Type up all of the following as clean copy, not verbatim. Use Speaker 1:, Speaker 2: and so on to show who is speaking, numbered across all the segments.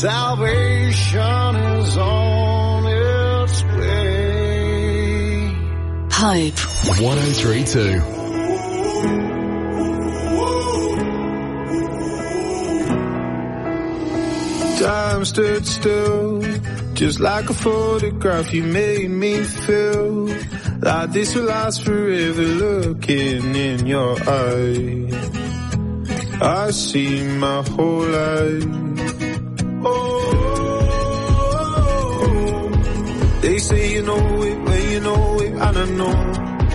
Speaker 1: Salvation is on its way.
Speaker 2: Hope
Speaker 3: 103.2.
Speaker 1: Time stood still, just like a photograph. You made me feel like this will last forever. Looking in your eyes, I see my whole life. Oh, they say you know it, but you know it, and I know.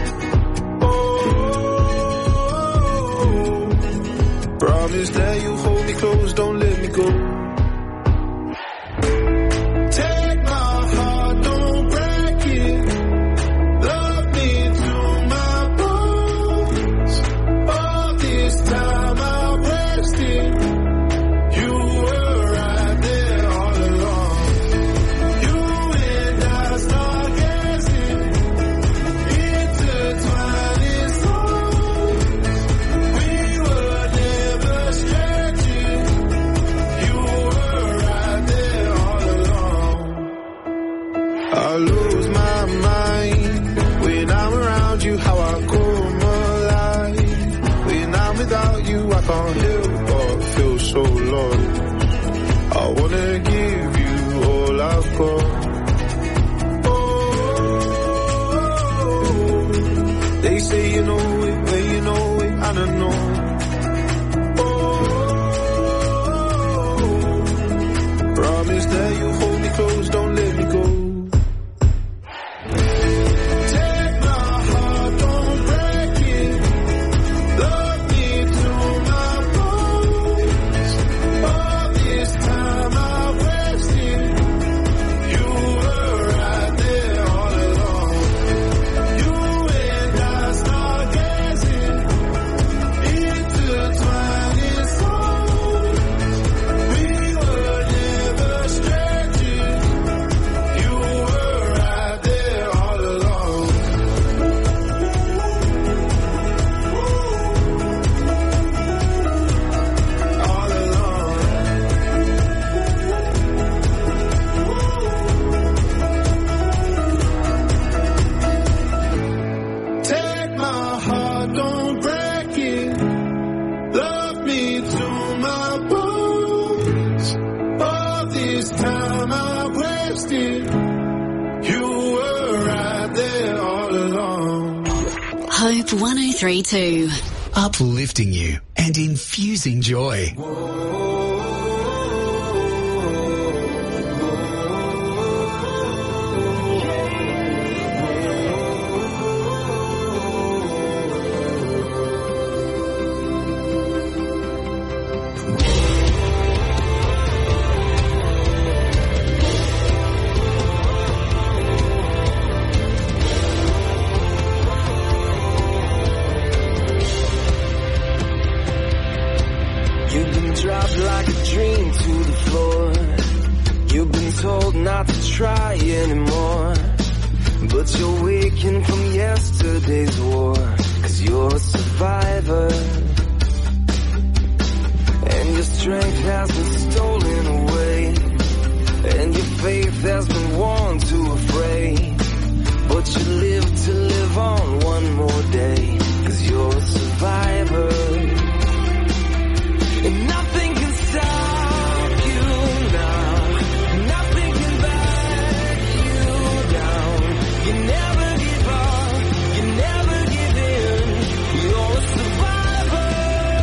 Speaker 1: Oh, promise that you hold me close, don't let me go. Can't help but feel so lost. I wanna give you all I've got. Oh, they say you know it, but you know it, and I know. Oh, promise that you hold me close, don't let me go.
Speaker 2: Hope 103.2.
Speaker 3: Uplifting you and infusing joy.
Speaker 4: Try anymore, but you're waking from yesterday's war, 'cause you're a survivor, and your strength has been stolen away, and your faith has been worn to a fray, but you live to live on one more day, 'cause you're a survivor, and nothing can stop you now. Nothing can back you down. You never give up, you never give in. You're a survivor.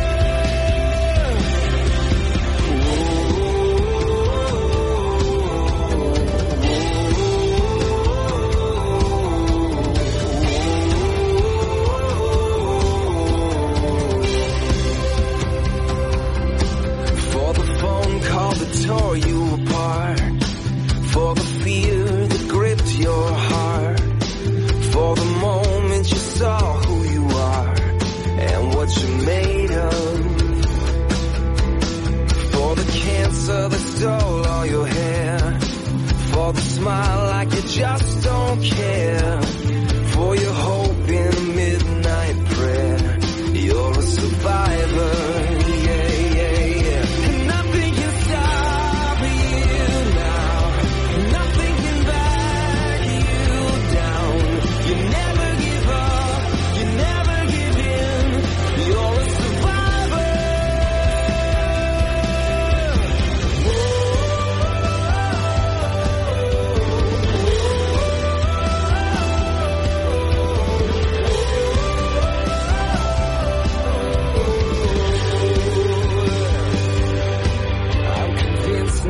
Speaker 4: For the phone call that tore you apart, for the fear that gripped your heart, for the moment you saw who you are and what you're made of, for the cancer that stole all your hair, for the smile like you just don't care, for your hope in a midnight prayer. You're a survivor, yeah, yeah, yeah. And nothing can stop you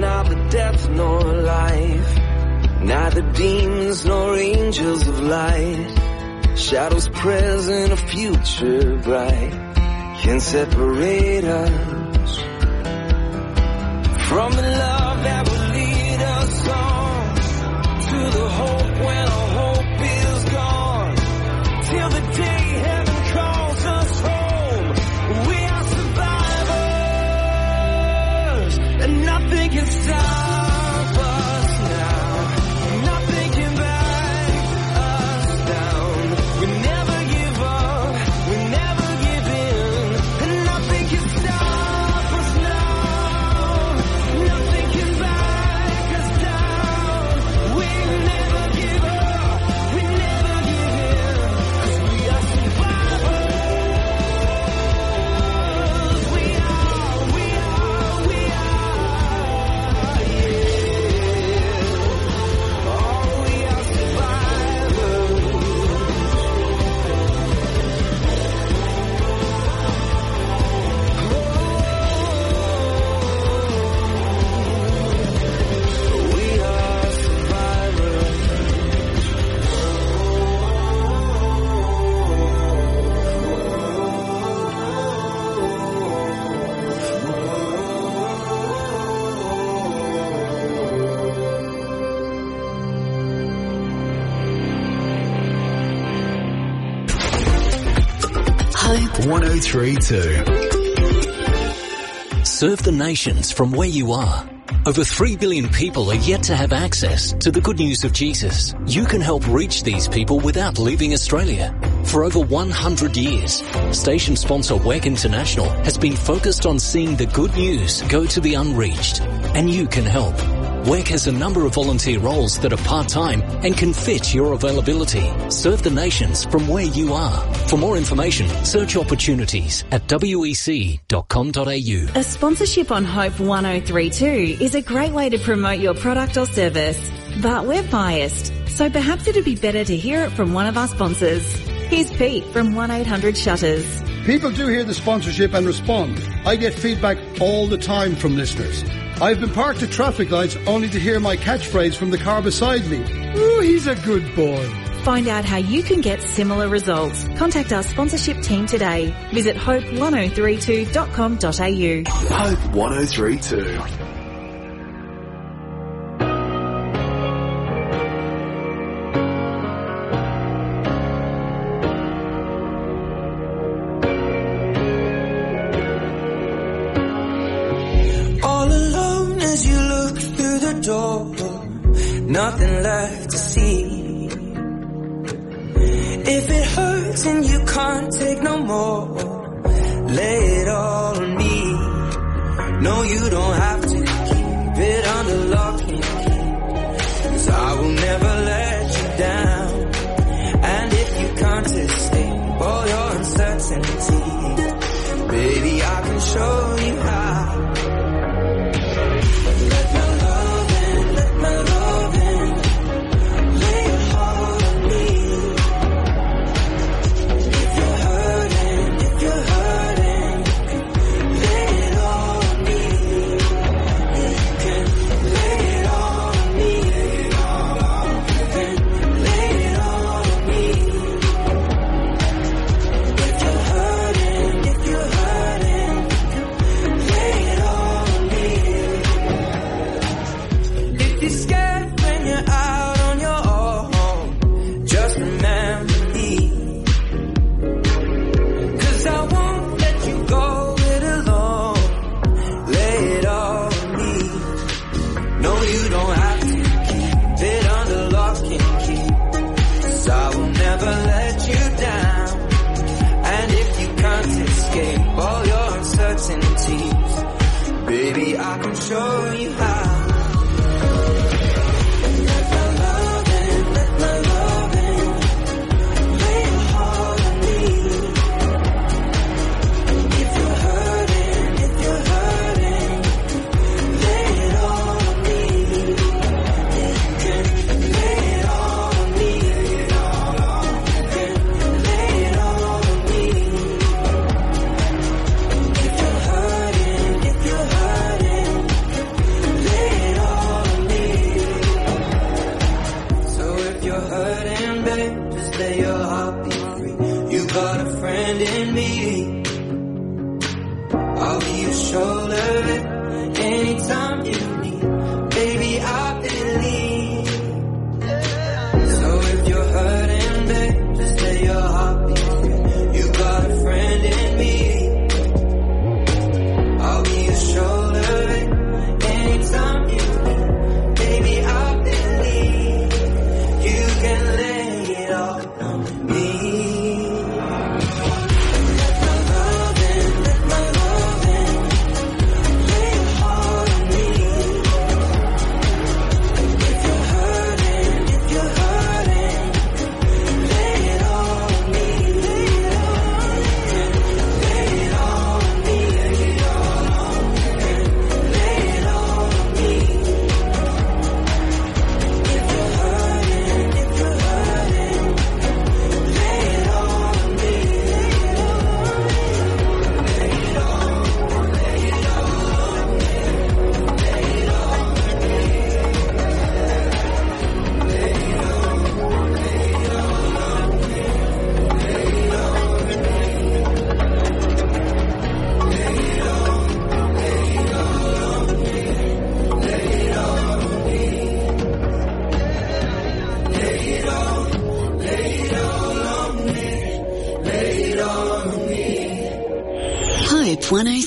Speaker 4: neither death nor life, neither demons nor angels of light, shadows present, a future bright, can separate us from the love that will lead us on to the hope when our hope is gone, till the day heaven calls us home. We are survivors, and nothing can stop us now. Nothing can back us down. We never give up, we never give in, and nothing can stop us now. Nothing can back us down. We never give up, we never give in, 'cause we are survivors. We are, yeah. Oh, we are survivors. We are survivors.
Speaker 3: Hope 1032.
Speaker 5: Serve the nations from where you are. Over 3 billion people are yet to have access to the good news of Jesus. You can help reach these people without leaving Australia. For over 100 years, station sponsor WEC International has been focused on seeing the good news go to the unreached. And you can help. WEC has a number of volunteer roles that are part-time and can fit your availability. Serve the nations from where you are. For more information, search opportunities at wec.com.au.
Speaker 6: A sponsorship on Hope 1032 is a great way to promote your product or service. But we're biased, so perhaps it'd be better to hear it from one of our sponsors. Here's Pete from 1-800-SHUTTERS.
Speaker 7: People do hear the sponsorship and respond. I get feedback all the time from listeners. I've been parked at traffic lights only to hear my catchphrase from the car beside me. Ooh, he's a good boy.
Speaker 6: Find out how you can get similar results. Contact our sponsorship team today. Visit hope1032.com.au.
Speaker 3: Hope 1032.
Speaker 4: All alone as you look through the door, nothing left to see. If it hurts and you can't take no more, lay it all on me. No, you don't have to keep it under lock and key, 'cause I will never let you down. And if you can't escape all your uncertainty, baby, I can show you how. Let my love in, let my love in, lay your heart on me. If you're hurting, lay it all on me. You can lay it all on me. You can lay it all on me. If you're hurting, lay it all on me. If you're scared when you're out on your own, just remember me. 'Cause I won't let you go it alone. Lay it all on me. No, you don't have to keep it under lock and key, 'cause I will never let you down. And if you can't escape all your uncertainties, baby, I can show you how. Let my love in, lay your heart on me. If you're hurting, lay it all on me. You can lay it all on me. You can lay it all on me. If you're hurting, lay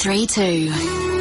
Speaker 2: 1032.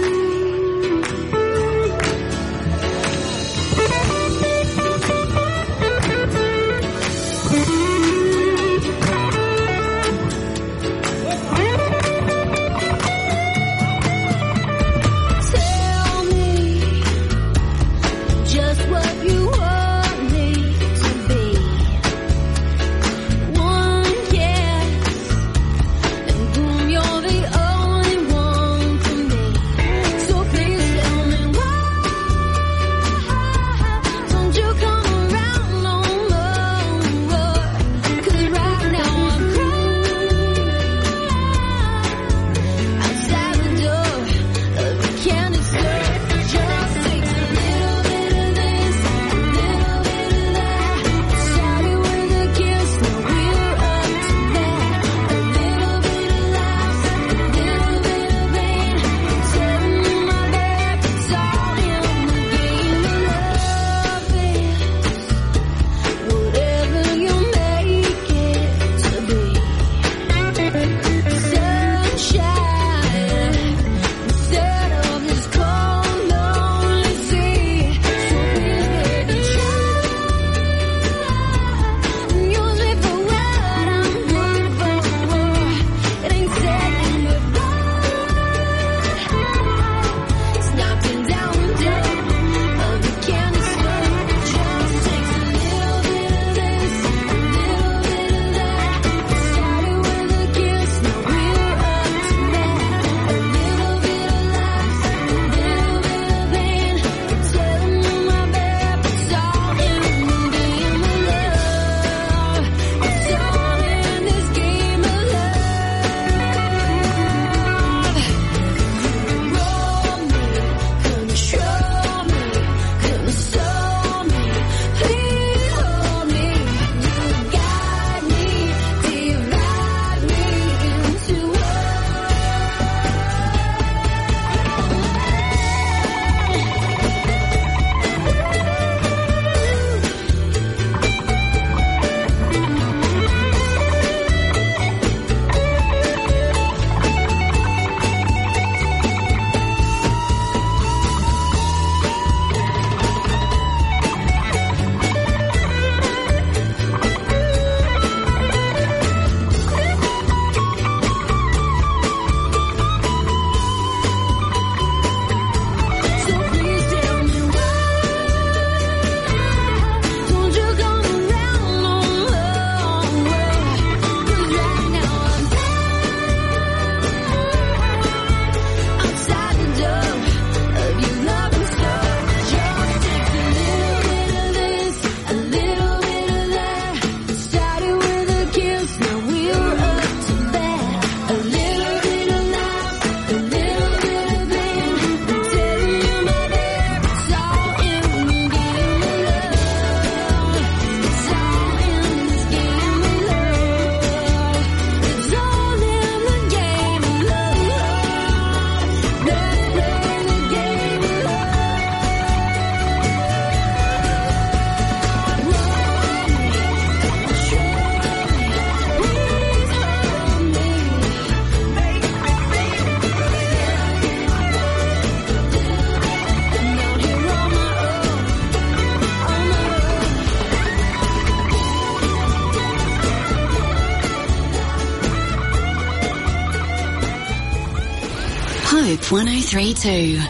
Speaker 2: Hope 1032.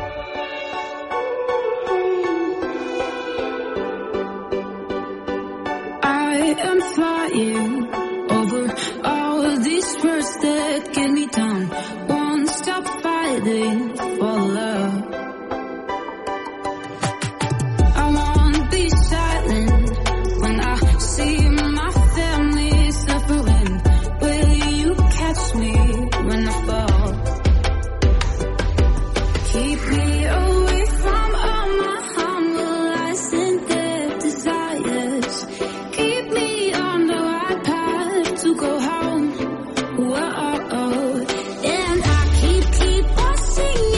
Speaker 8: I am flying over all these words that get me down. Won't stop fighting for love. I won't be silent when I see my family suffering. Will you catch me when I fall? Keep me away from all my humble lies and dead desires. Keep me on the right path to go home. Whoa, and I keep on singing.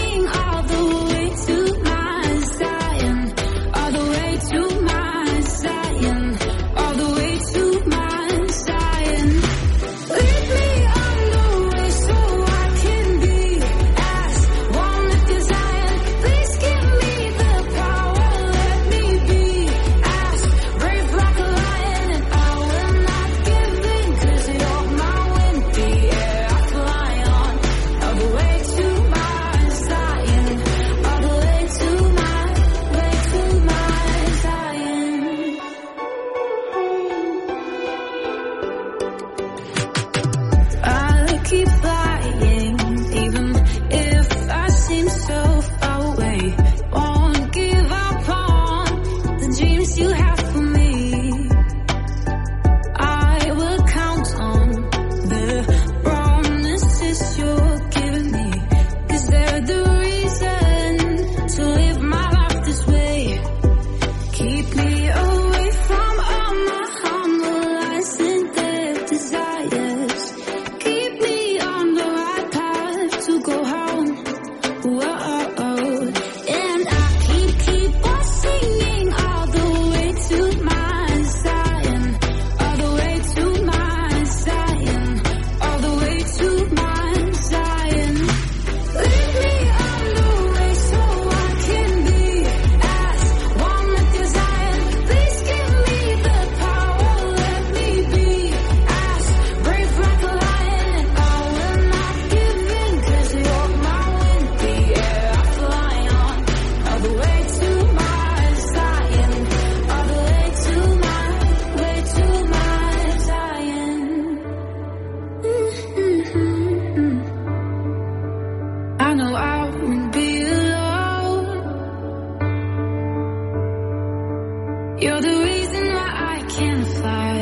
Speaker 8: You're the reason why I can't fly.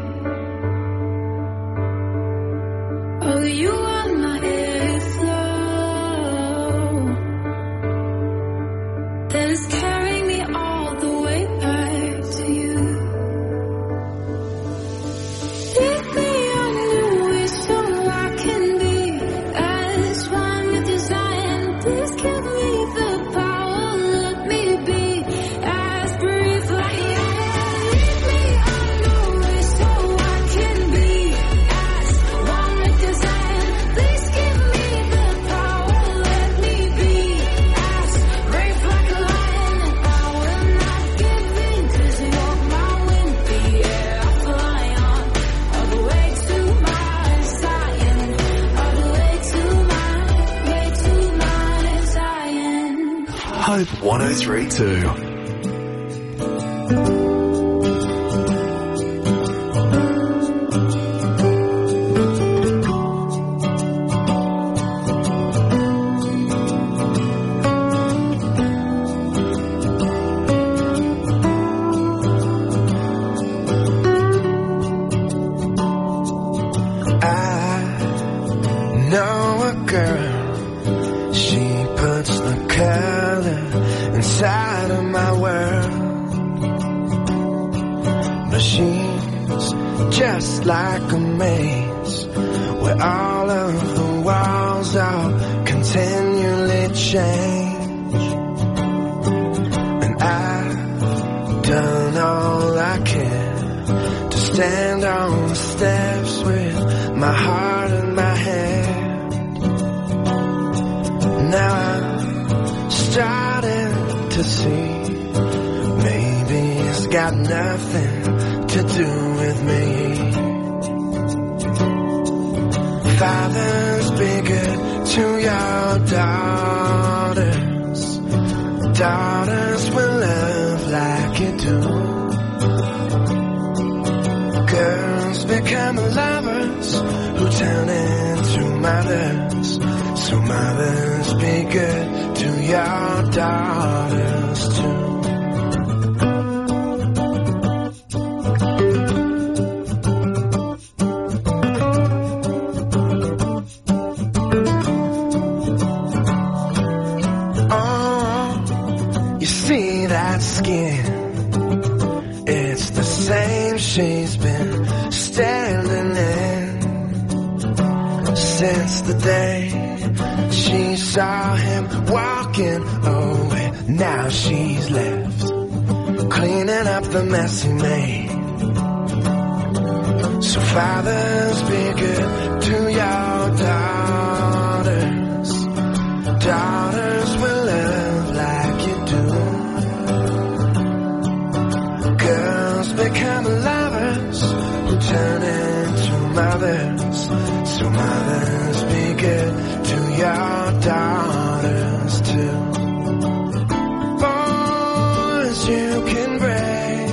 Speaker 8: Oh, you are my airflow that is carrying me all the way back to you. Lead me on your way so I can be as one with desire. Please give me the power, let me be as brief like you. Lead me on your way so I can be as one with desire. Please give me the power, let me be as brave like a lion. I will not give in, 'cause you're my wind, the air I fly on. All the way to my Zion, all the way to my Zion.
Speaker 3: Hope 103.2.
Speaker 4: I know a girl, she puts the color inside of my world. But she's just like a maze where all of the walls are continually change. And I've done all I can to stand on the steps with my heart in my hand. Now I'm starting to see maybe it's got nothing to do with me. Fathers, be good to your daughters. Daughters will love like you do. Girls become lovers who turn into mothers. So mothers, be good to your daughters too. Oh, you see that skin? It's the same she's been standing in since the day she saw him walking away. Now she's left cleaning up the mess he made. So fathers, be good to your daughters. Daughters will love like you do. Girls become lovers who turn into mothers. So mothers, be good to your daughters too. Boys, you can break.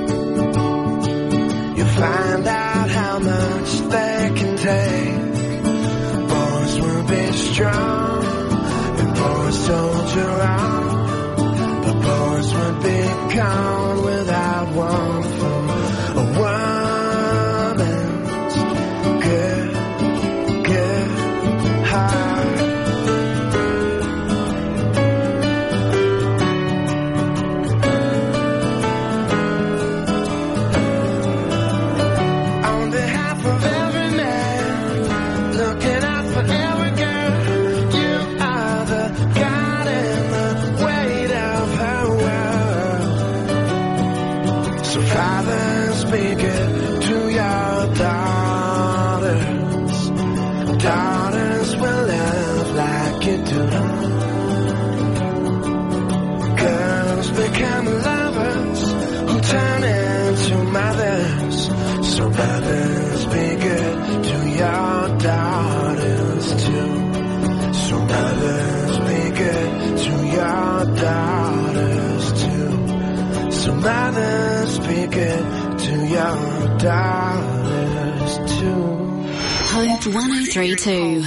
Speaker 4: You find out how much they can take. Boys will be strong, and boys soldier on. But boys would be gone without one from a woman's good heart. On behalf of every man, looking out for every girl, you are the God and the weight of her world. So fathers, be good to your daughters. Daughters will love like you do. Girls become lovers who turn into mothers. So mothers, be good to your daughters too. So mothers, be good to your daughters too. So mothers, be good to your daughters too.
Speaker 2: Hope 103.2.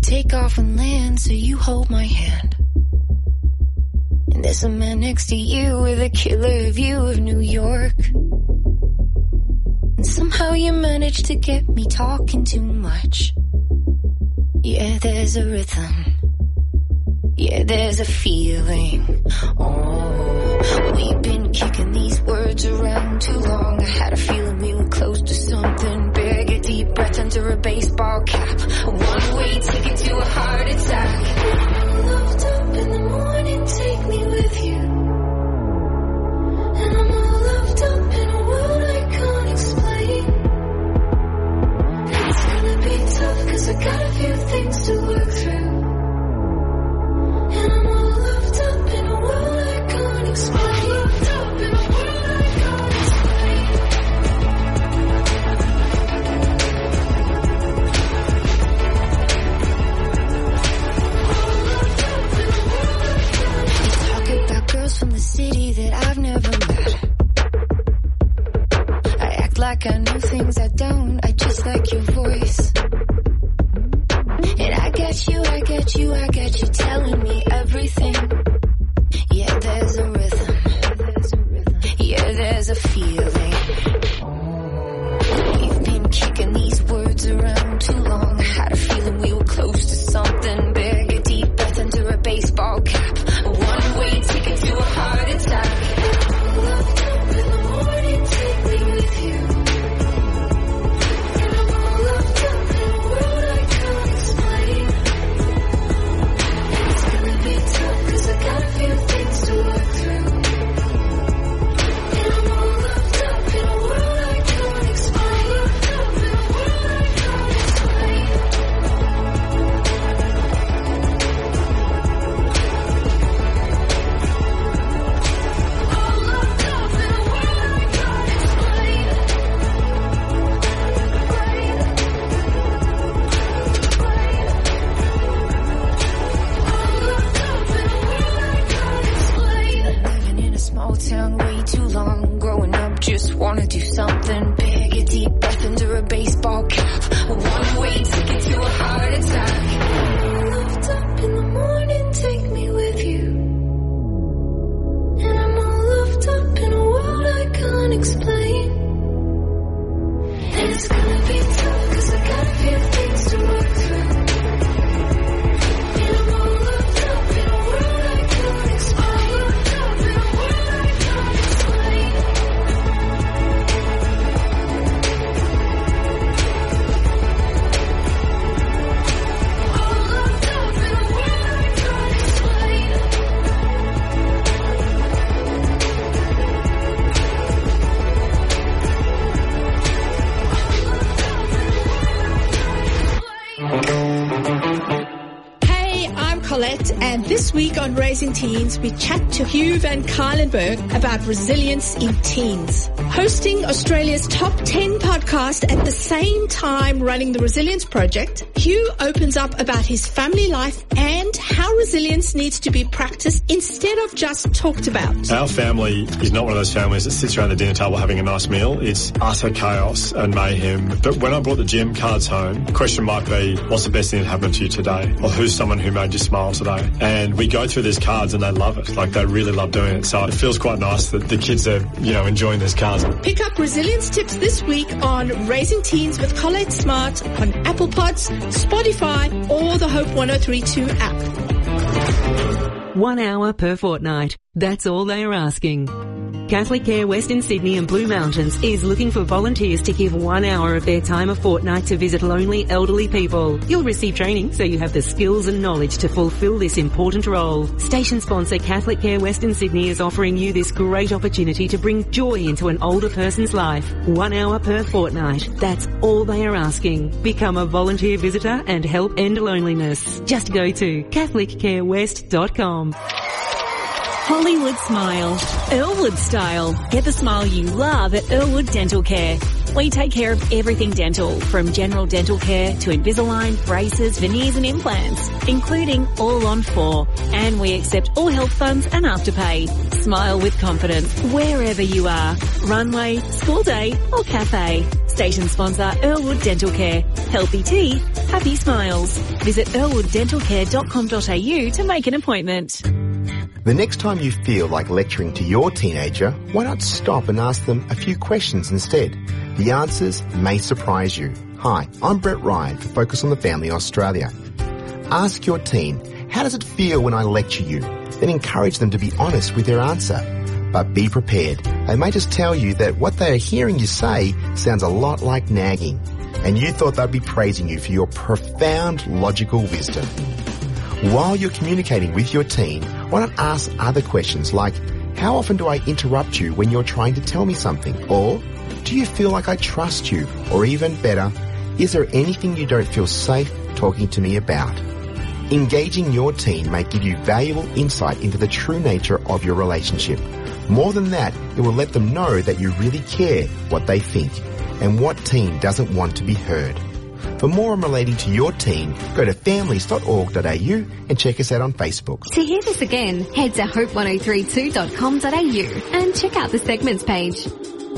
Speaker 8: take off and land, so you hold my hand. And there's a man next to you with a killer view of New York. And somehow you managed to get me talking too much. Yeah, there's a rhythm. Yeah, there's a feeling. Oh, we've been kicking these words around too long. I had a feeling we were close to something big. A deep breath under a baseball cap. A one-way ticket to a heart attack. I'm locked up in the morning, take me with you. And I'm all locked up in a world I can't explain. And it's gonna be tough, cause I got a few things to work through. And I'm all locked up in a world I can't explain. Locked up in a world I can't explain. You talk about girls from the city that I've never met. I act like I know things I don't. I just like your voice. And I get you telling me everything. Yeah, there's a rhythm. Yeah, there's a feeling. We've been kicking these words around too long. I had a feeling we were close to something big. A deep breath under a baseball cap. A one-way ticket to a heart attack. I'm locked up in the morning, take me with you. And I'm all locked up in a world I can't explain. And it's gonna be tough, cause I got a few things to work through. And I'm all locked up in a world I can't explain. Locked up in a world I can't explain. All locked up in a world I can't explain. Living in a small town way too long. Growing up, just wanna do something big. A deep breath under a baseball cap. A one-way ticket to a heart attack. Locked up in the morning, take me with you. And I'm all locked up in a world I can't explain. And it's gonna be tough, cause I got a few things to work through. And I'm all locked up in a world I can't explain. Locked up in a world I can't explain. All locked up in a world I can't explain.
Speaker 9: Hey, I'm Colette, and this week on Raising Teens, we chat to Hugh Van Kylenberg about resilience in teens. Hosting Australia's top 10 podcast at the same time running the Resilience Project, Hugh opens up about his family life and how resilience needs to be practiced instead of just talked about.
Speaker 10: Our family is not one of those families that sits around the dinner table having a nice meal. It's utter chaos and mayhem. But when I brought the gym cards home, the question might be, what's the best thing that happened to you today? Or who's someone who made you smile today? And we go through these cards and they love it. Like, they really love doing it. So it feels quite nice that the kids are, enjoying these cards.
Speaker 9: Pick up resilience tips this week on Raising Teens with Colette Smart on Apple Pods, Spotify, or the Hope 1032 app.
Speaker 11: 1 hour per fortnight. That's all they are asking. Catholic Care Western Sydney and Blue Mountains is looking for volunteers to give 1 hour of their time a fortnight to visit lonely elderly people. You'll receive training so you have the skills and knowledge to fulfill this important role. Station sponsor Catholic Care Western Sydney is offering you this great opportunity to bring joy into an older person's life. 1 hour per fortnight. That's all they are asking. Become a volunteer visitor and help end loneliness. Just go to CatholicCareWest.com.
Speaker 6: Hollywood Smile. Earlwood style. Get the smile you love at Earlwood Dental Care. We take care of everything dental, from general dental care to Invisalign, braces, veneers and implants, including all on 4. And we accept all health funds and afterpay. Smile with confidence wherever you are. Runway, school day or cafe. Station sponsor Earlwood Dental Care. Healthy teeth, happy smiles. Visit earlwooddentalcare.com.au to make an appointment.
Speaker 12: The next time you feel like lecturing to your teenager, why not stop and ask them a few questions instead? The answers may surprise you. Hi, I'm Brett Ryan for Focus on the Family Australia. Ask your teen, how does it feel when I lecture you? Then encourage them to be honest with their answer. But be prepared. They may just tell you that what they are hearing you say sounds a lot like nagging, and you thought they'd be praising you for your profound logical wisdom. While you're communicating with your teen, why not ask other questions like, how often do I interrupt you when you're trying to tell me something? Or, do you feel like I trust you? Or even better, is there anything you don't feel safe talking to me about? Engaging your teen may give you valuable insight into the true nature of your relationship. More than that, it will let them know that you really care what they think and what teen doesn't want to be heard. For more on relating to your teen, go to families.org.au and check us out on Facebook.
Speaker 13: To hear this again, head to hope1032.com.au and check out the segments page.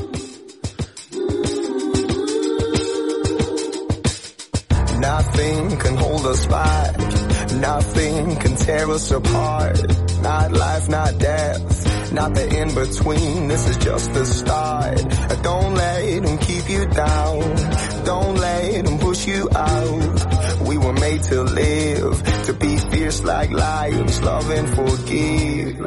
Speaker 4: Nothing can hold us back. Nothing can tear us apart. Not life, not death. Not the in-between, this is just the start. Don't let them keep you down. Don't let them push you out. We were made to live, to be fierce like lions, love and forgive.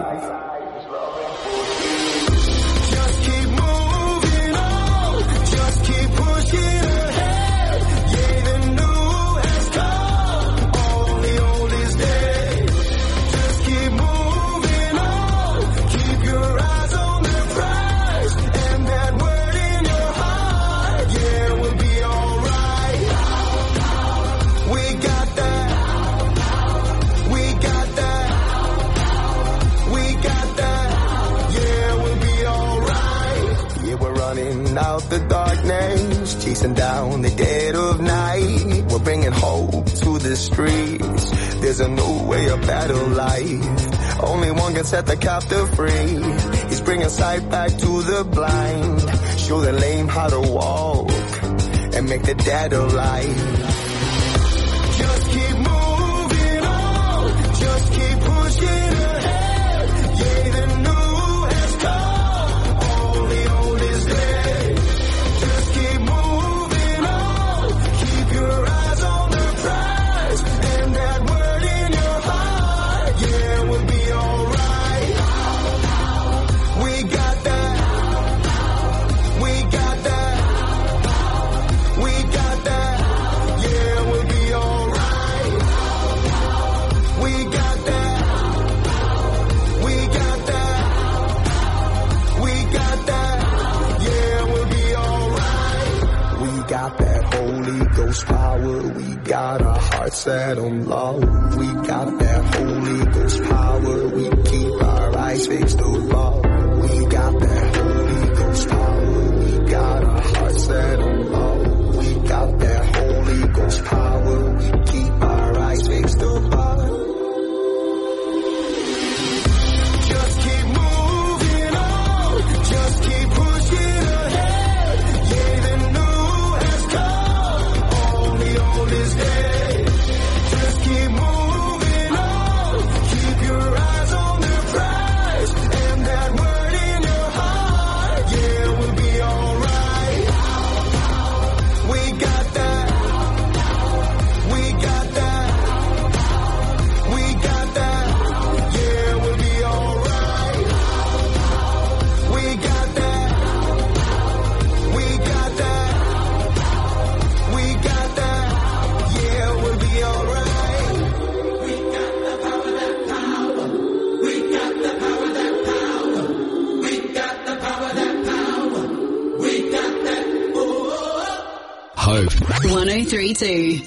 Speaker 4: Just keep moving on, just keep pushing ahead. Yeah, the new has come, all the old is dead. Just keep moving on, keep your eyes on the prize, and that word in your heart, yeah, we'll be alright. We got that, we got that, we got that, yeah, we'll be alright. Yeah, we're running out the darkness, chasing down the dead of night. We're bringing hope to the streets. There's a new way, a better life. Only one can set the captive free. He's bringing sight back to the blind. Show the lame how to walk and make the dead alive. Just keep moving on, just keep pushing ahead. Yeah, the new has come, all the old is dead. Just keep moving on, keep your eyes on the prize, and that word in your heart, yeah, we'll be alright. We got that, we got that, we got that, yeah, we'll be alright. We got that, we got that, we got that, yeah, we'll be alright. We got that Holy Ghost power, we got our hearts set on love. We got that Holy Ghost power, we keep our eyes fixed above. We got that Holy Ghost power, we got our hearts set on love. We got that Holy Ghost power, we keep our eyes fixed above. Just keep moving on, just keep pushing ahead. Yeah, the new has come, all the old is dead. Just keep moving on, keep your eyes on the prize, and that word in your heart, yeah, we'll be alright. We got that, we got that, we got that, yeah, we'll be alright. We got that, we got that, we got that, yeah, we'll be alright. We got the power, that power. We got the power, that power. We got the power, that power. We got that,
Speaker 3: Hope.
Speaker 2: 1032.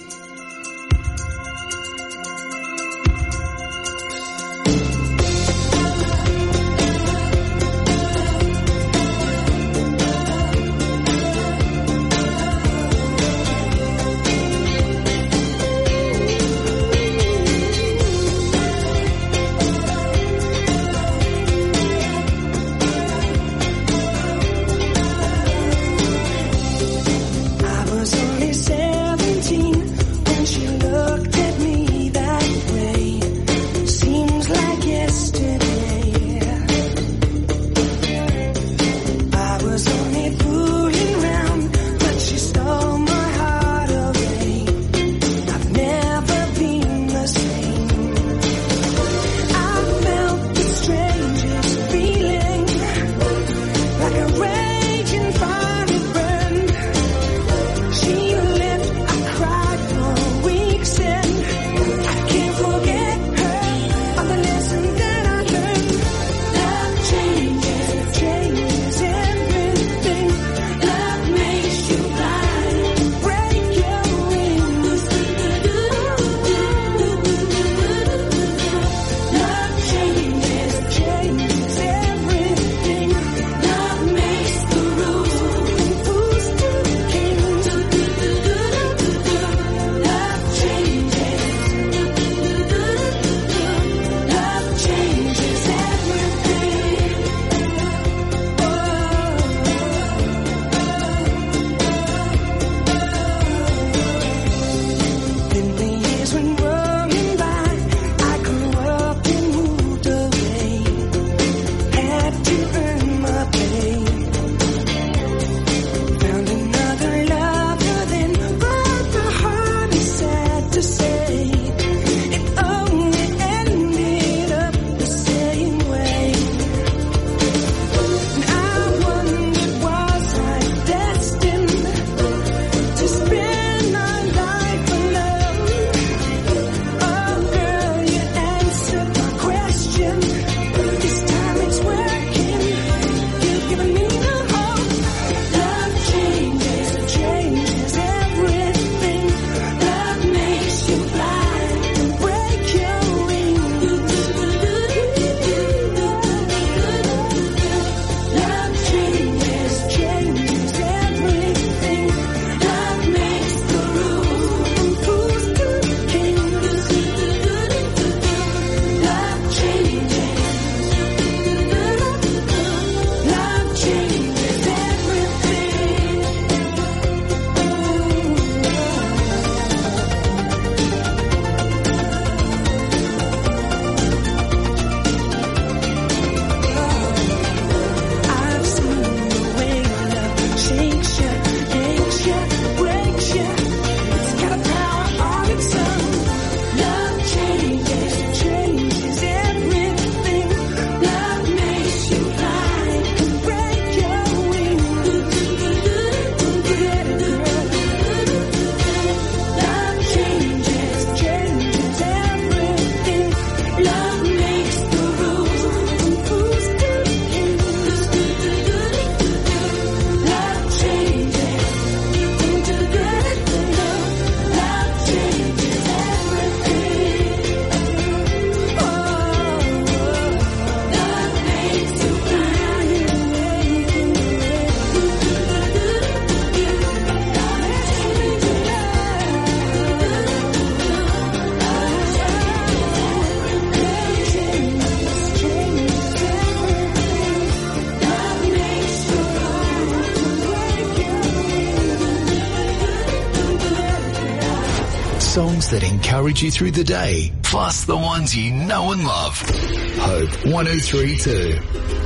Speaker 3: songs that encourage you through the day, plus the ones you know and love. Hope 103.2.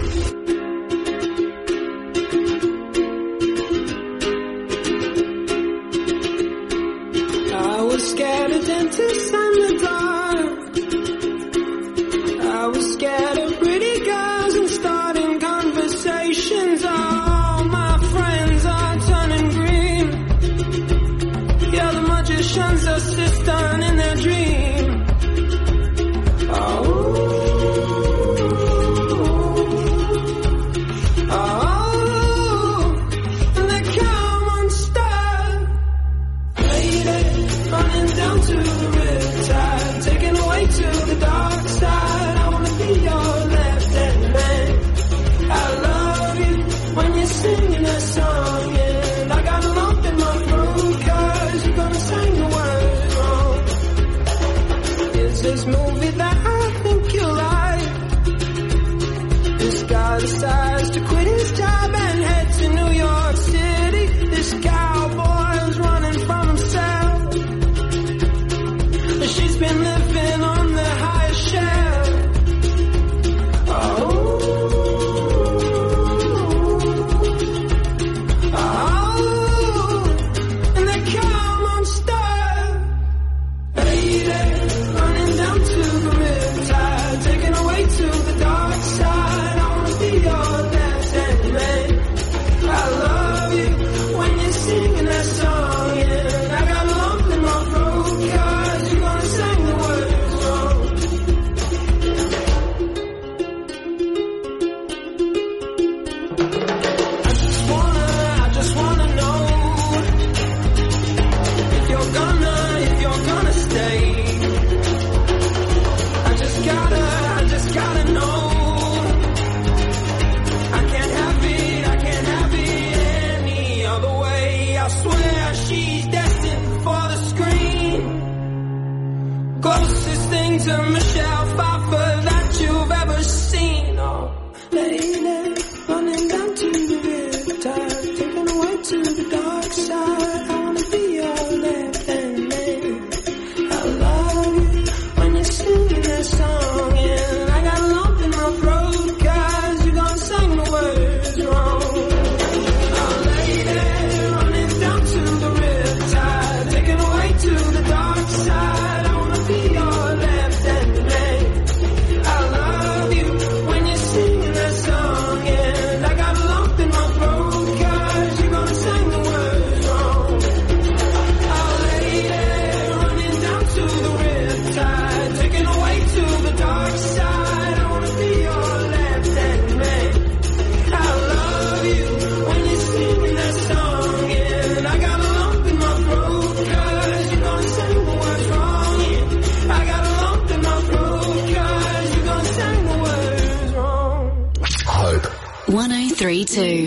Speaker 14: I was scared of dentists and the dark. I was scared of pretty girls and starting conversations. All my friends are turning green. Yeah, the magician's assistant in their dream. Oh, and they come unstuck. Lady, running down to the riptide, taken away to the dark side. I wanna be your left-hand man. I love you when you're singing that song, and I got a lump in my throat 'cause you're gonna sing the words wrong. It's this movie that I think you like. This guy decides to quit his job and head to New York City. This cowboy's running from himself. She's been living on the highest shelf. And they come unstuck. Lady, running down to the riptide, taken away to the dark side. I wanna be your left-hand man. I love you when you're singing that song, and I got a lump in my throat 'cause you're gonna sing the words wrong. I just wanna know if you're gonna stay. I just gotta know. I can't have it any other way. I swear she's destined for the screen. Closest thing to Michelle Pfeiffer that you've ever seen. Oh, lady, running down to the riptide, taken away to the dark side. I wanna be your left-hand man. I love you when you're singing that song, and I got a lump in my throat 'cause you're gonna sing the words wrong. Oh, lady, running down to the riptide, taken away to the dark side. I wanna be your left-hand man. I love you when you're singing that song, and I got a lump in my throat 'cause you're gonna sing the words wrong. Oh, lady, running down to the riptide, taken away to the dark side. I wanna be your left-hand man. I love you when you're singing that song, and I got a lump in my throat 'cause you're gonna sing the words wrong. I got a lump in my throat 'cause you're gonna sing the words wrong.
Speaker 3: Hope
Speaker 2: 103.2.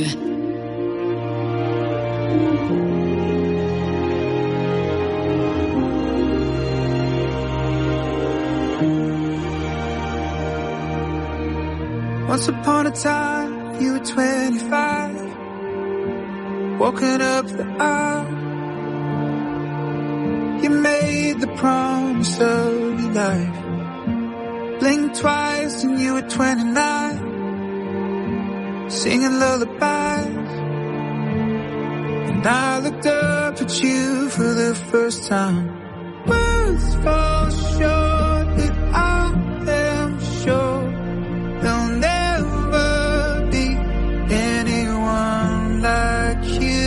Speaker 1: Once upon a time, you were 25, walking up the aisle. You made the promise of your life. Blinked twice and you were 29, singing lullabies. And I looked up at you for the first time. Words fall short, but I am sure there'll never be anyone like you.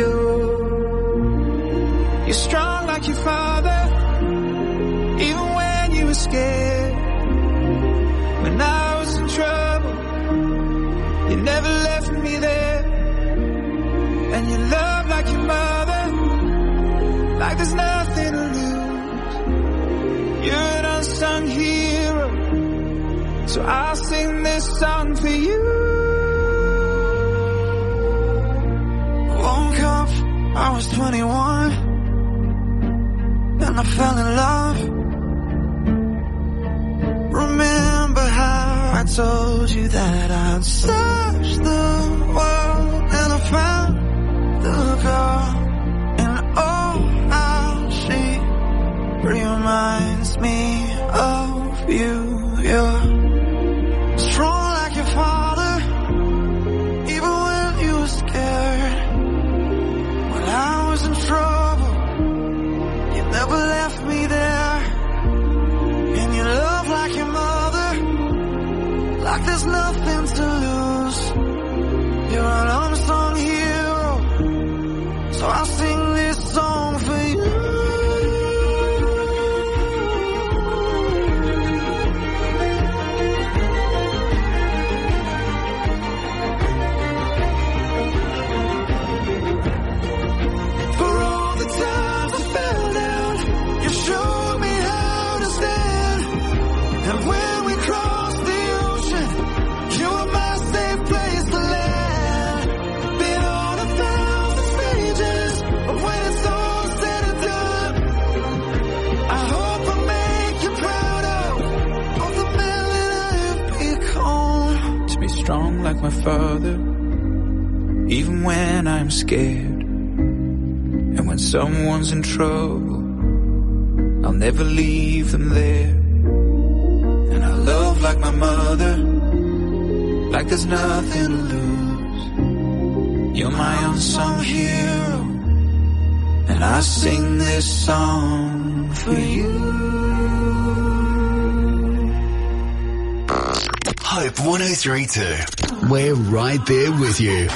Speaker 1: You're strong like your father, even when you were scared. When I was in trouble, you never left me there. And you love like your mother, like there's nothing to lose. You're an unsung hero, so I'll sing this song for you. Woke up, I was 21, and I fell in love. Remember how I told you that I'd search the world, and I found the girl, and oh how she reminds me of you. You're strong like your father, even when you were scared. When I was in trouble, you never left me there. And you love like your mother, like there's nothing to lose. You're an unsung hero, so I'll sing this song for you. For all the times I fell down, you showed me how to stand. And when we crossed the ocean, you were my safe place to land. Been on 1,000 stages, but when it's all said and done, I hope I make you proud of the man that I've become. To be strong like my father, even when I'm scared. And when someone's in trouble, I'll never leave them there. And I love like my mother, like there's nothing to lose. You're my unsung hero, and I sing this song for you.
Speaker 3: Hope 103.2. We're right there with you.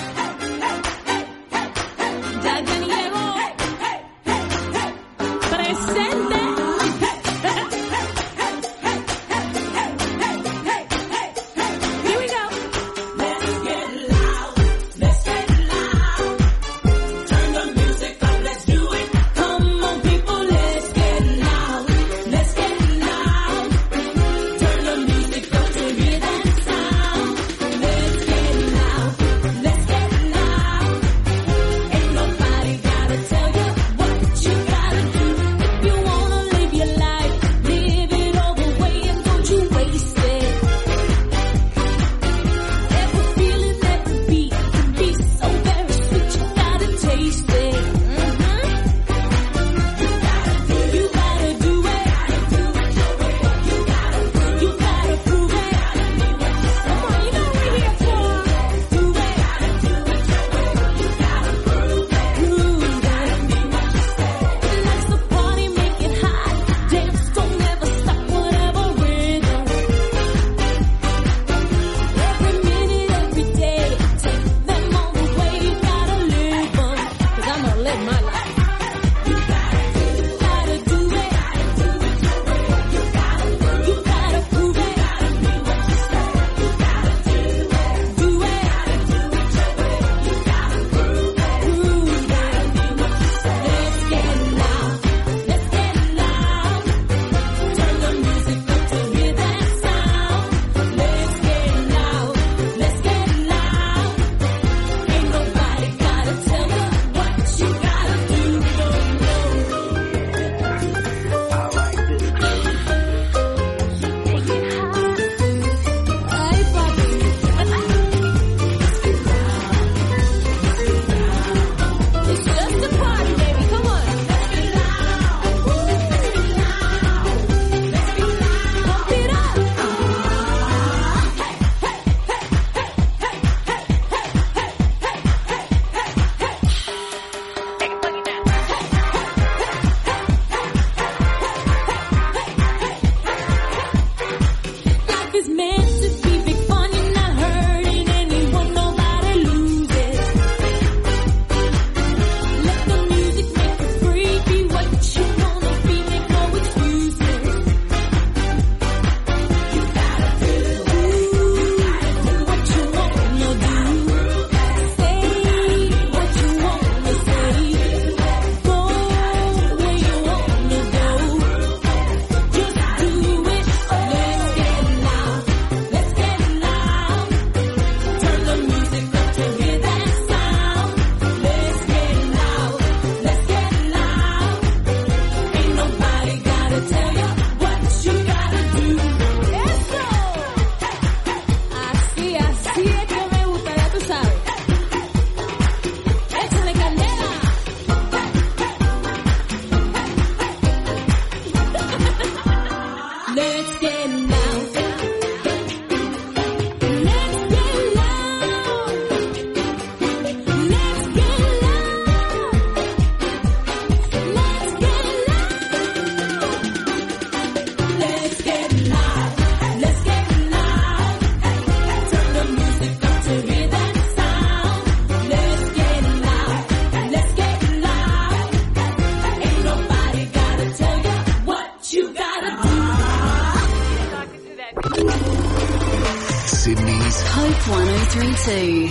Speaker 2: Hope 1032.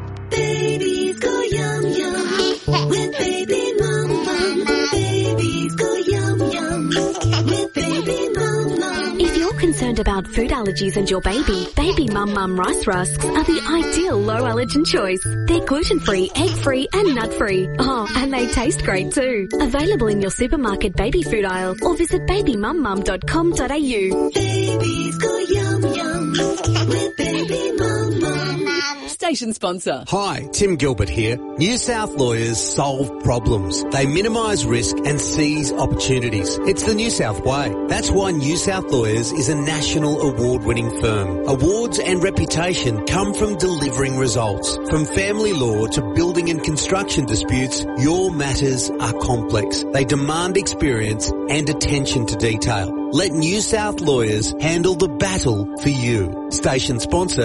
Speaker 8: Babies go yum yum with baby mum mum. Babies go yum yum with baby mum mum.
Speaker 13: If you're concerned about food allergies and your baby, Baby Mum Mum Rice Rusks are the ideal low allergen choice. They're gluten-free, egg-free and nut-free. Oh, and they taste great too. Available in your supermarket baby food aisle or visit babymummum.com.au.
Speaker 8: Babies go yum yum with baby mum mum.
Speaker 15: Station sponsor.
Speaker 16: Hi, Tim Gilbert here. New South Lawyers solve problems. They minimise risk and seize opportunities. It's the New South way. That's why New South Lawyers is a national award-winning firm. Awards and reputation come from delivering results. From family law to building and construction disputes, your matters are complex. They demand experience and attention to detail. Let New South Lawyers handle the battle for you. Station sponsor,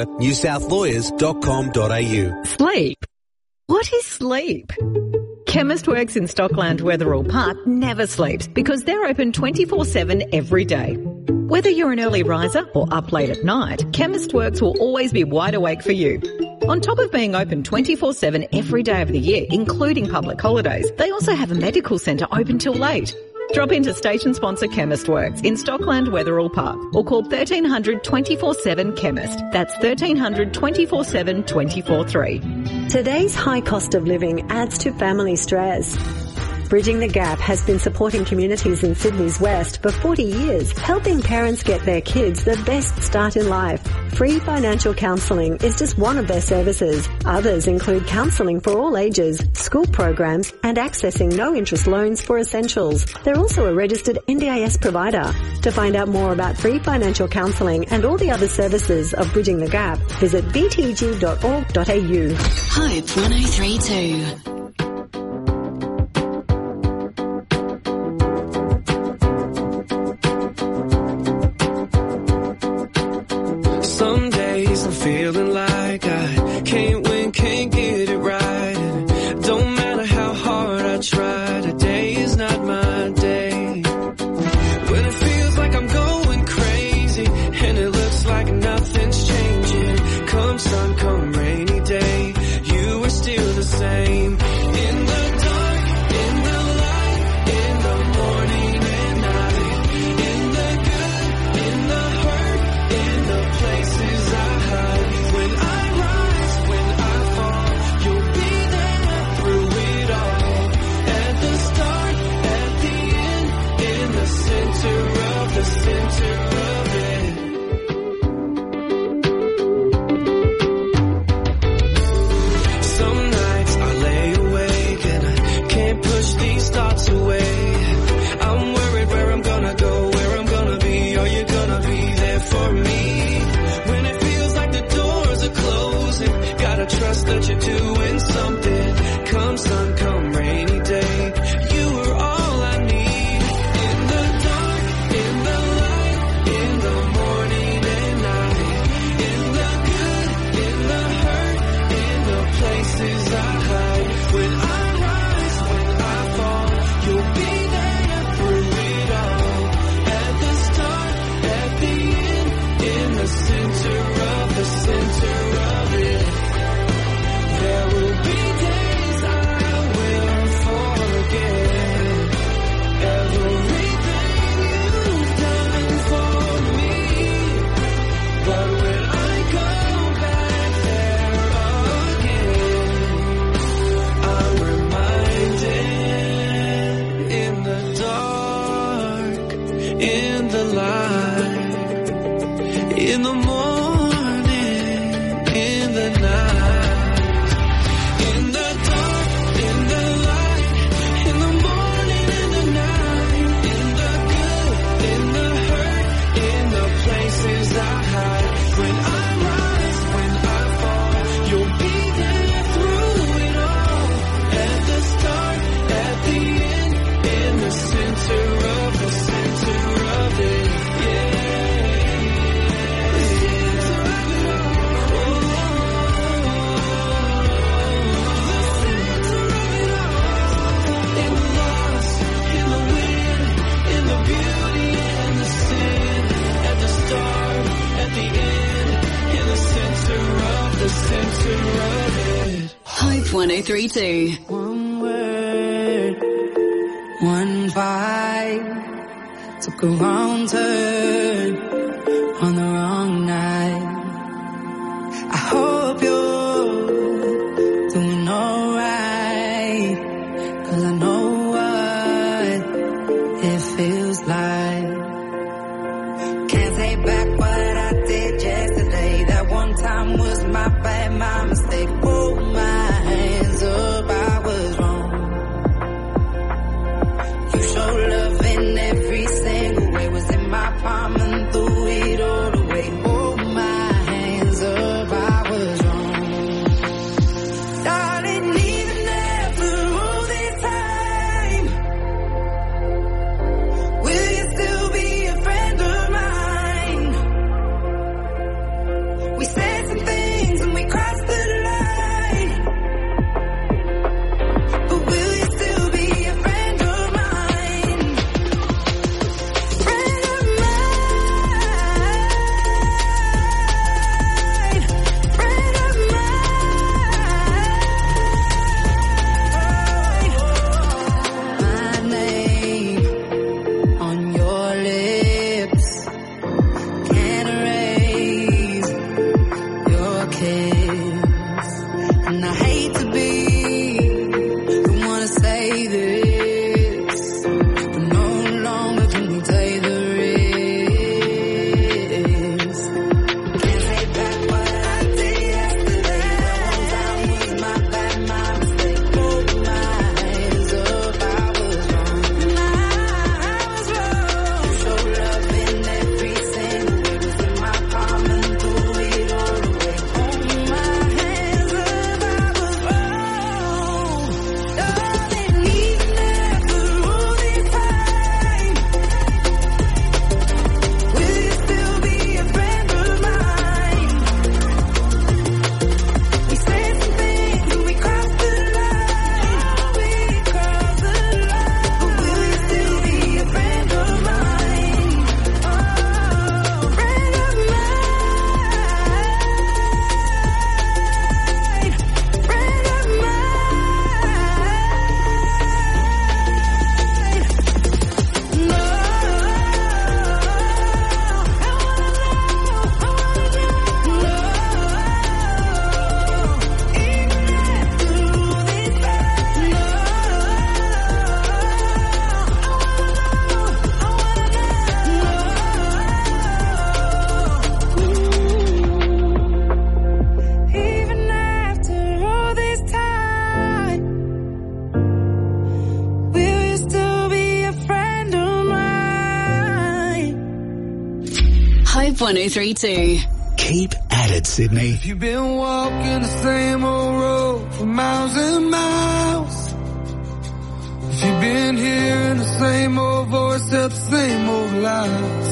Speaker 16: newsouthlawyers.com.au.
Speaker 17: Sleep? What is sleep? Chemist Works in Stockland, Wetherill Park never sleeps because they're open 24/7 every day. Whether you're an early riser or up late at night, Chemist Works will always be wide awake for you. On top of being open 24/7 every day of the year, including public holidays, they also have a medical centre open till late. Drop into station sponsor Chemist Works in Stockland, Wetherill Park or call 1300 24/7 Chemist. That's 1300 24/7 24/3.
Speaker 18: Today's high cost of living adds to family stress. Bridging the Gap has been supporting communities in Sydney's West for 40 years, helping parents get their kids the best start in life. Free financial counselling is just one of their services. Others include counselling for all ages, school programs, and accessing no-interest loans for essentials. They're also a registered NDIS provider. To find out more about free financial counselling and all the other services of Bridging the Gap, visit btg.org.au.
Speaker 2: Hope 1032.
Speaker 14: Some days I'm feeling like I can't win, can't get it right. And don't matter how hard I try, today is not my day. When it feels like I'm going crazy and it looks like nothing's changing. Come sun, come rainy day, you are still the same. In the dark, in the light, in the morning and night. In the good, in the hurt, in the places I hide. When I rise, when I fall, you'll be there through it all. At the start, at the end, in the center of the center of it. Some nights I lay awake and I can't push these thoughts away. I'm worried where I'm gonna go, where I'm gonna be. Are you gonna be there for me? When it feels like the doors are closing, gotta trust that you're doing something. Come sun, come rainy day, you are all I need. In the dark, in the light, in the morning and night. In the good, in the hurt, in the places I hide. When I rise, when I fall, you'll be there through it all. At the start, at the end, in the center of the center of it. There will be days I will forget everything you've done for me. But when I go back there again, I'm reminded in the dark, in the light, in the morning, in the night. In the dark, in the light, in the morning, in the night. In the good, in the hurt, in the places I hide. When I rise, when I fall, you'll be there through it all. At the start, at the end, in the center of it. Yeah.
Speaker 2: 1032.
Speaker 14: One word, one fight, took a wrong turn on the wrong night. I hope you're doing alright, 'cause I know what it feels like. Can't take back what I did yesterday. That one time was my bad, my mistake. Hold my hands up, I was wrong. You showed love in every single way. Was in my palm and threw it all away. Hold my hands up, I was wrong. Darling, even after all this time, will you still be a friend of mine? We said some things and we crossed the line, but will you still be a friend of mine? Friend of mine, friend of mine. My name on your lips can't erase your kiss, and I hate to be the one to say this, but no longer can we take the risk. Can't take back what I did yesterday. That one time was my bad, my mistake. Hold my hands up, I was wrong. I was wrong. You showed love in every single way. Was in my palm and threw it all away. Hold my hands up, I was wrong. Darling, even after all this time, will you still be a friend of mine? We said some things and we crossed the line, but will you still be a friend of mine? Oh, friend of mine, friend of mine. No, even after all this time, will you still be a friend of mine?
Speaker 2: Hope 1032.
Speaker 3: Keep at it, Sydney.
Speaker 1: If you've been walking the same old road for miles and miles, if you've been hearing the same old voice tell the same old lies,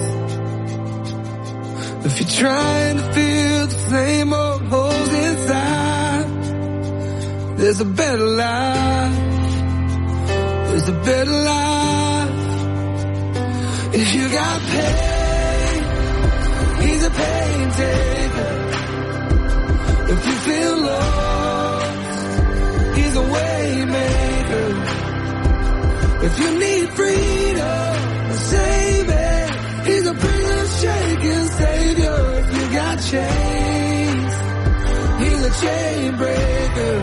Speaker 1: if you're trying to fill the same old holes inside, there's a better life. There's a better life. If you got pain, he's a pain taker. If you feel lost, he's a way maker. If you need freedom, a savior, he's a prison shaking savior. If you got chains, he's a chain breaker.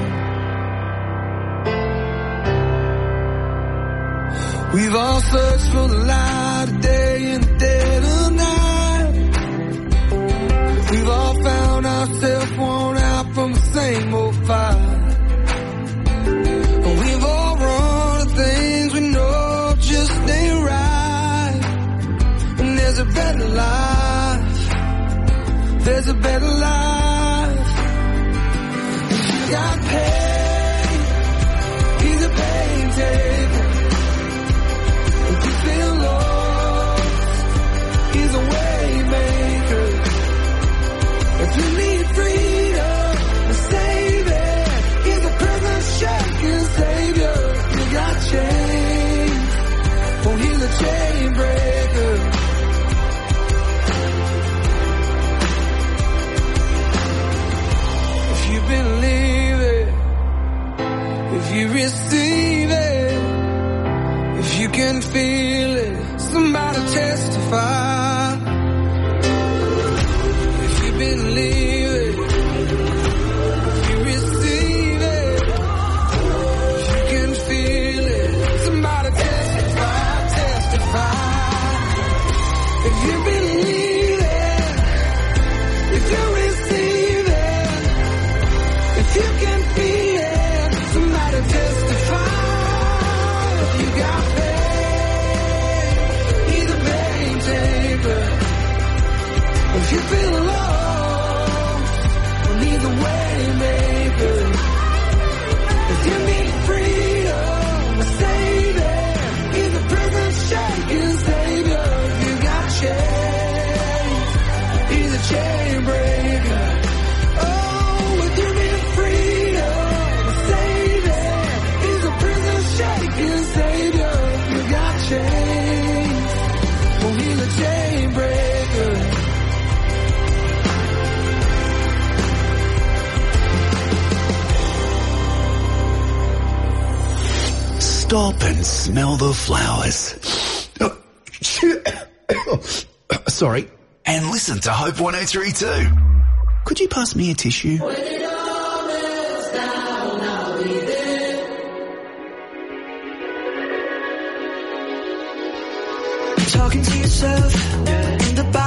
Speaker 1: We've all searched for the light of day in the dead of night. We've all found ourselves worn out from the same old fight. And we've all run to things we know just ain't right. And there's a better life. There's a better life. If you got pain, he's a pain taker. If you feel lost, he's a way maker. If you need freedom, a savior, he's a prison shaking savior. If you got chains, oh, he's a chain breaker. If you've been leaving
Speaker 14: can feel it, somebody testify. If you believe it, if you receive it, if you can feel it, somebody testify, testify. If you believe it, if you receive it, if you can feel it, somebody testify. If you got faith, he's a pain taker. If you feel alone, well, he's a way maker. If you need freedom, a savior, he's a prison shaking savior. If you got chains, he's a chain breaker. Oh, if you need freedom, a savior, he's a prison shaking savior. If you got chains, well, he's a chain breaker.
Speaker 3: Stop and smell the flowers. Sorry. And listen to Hope 103.2. Could you pass me a tissue?
Speaker 14: Talking to yourself in the